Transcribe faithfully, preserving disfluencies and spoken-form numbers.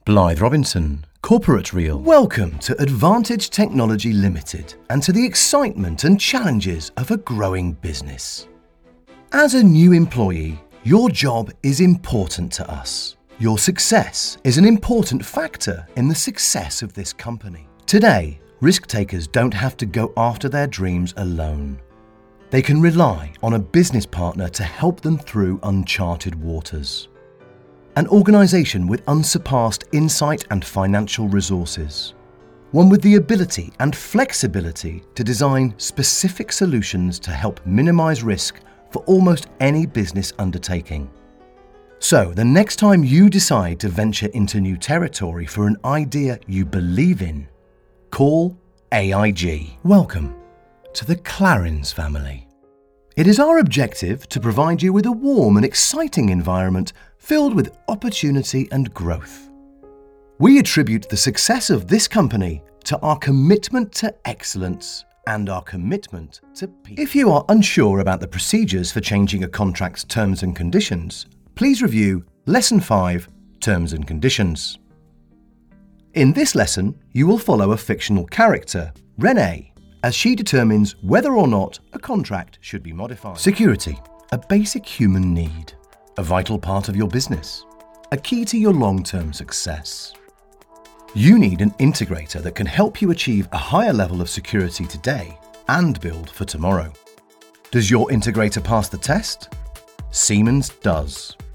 Blythe Robinson, Corporate Reel. Welcome to Advantage Technology Limited and to the excitement and challenges of a growing business. As a new employee, your job is important to us. Your success is an important factor in the success of this company. Today, risk takers don't have to go after their dreams alone. They can rely on a business partner to help them through uncharted waters. An organisation with unsurpassed insight and financial resources. One with the ability and flexibility to design specific solutions to help minimise risk for almost any business undertaking. So, the next time you decide to venture into new territory for an idea you believe in, call A I G. Welcome to the Clarins family. It is our objective to provide you with a warm and exciting environment filled with opportunity and growth. We attribute the success of this company to our commitment to excellence and our commitment to people. If you are unsure about the procedures for changing a contract's terms and conditions, please review Lesson five, Terms and Conditions. In this lesson, you will follow a fictional character, Renee, as she determines whether or not a contract should be modified. Security, a basic human need, a vital part of your business, a key to your long-term success. You need an integrator that can help you achieve a higher level of security today and build for tomorrow. Does your integrator pass the test? Siemens does.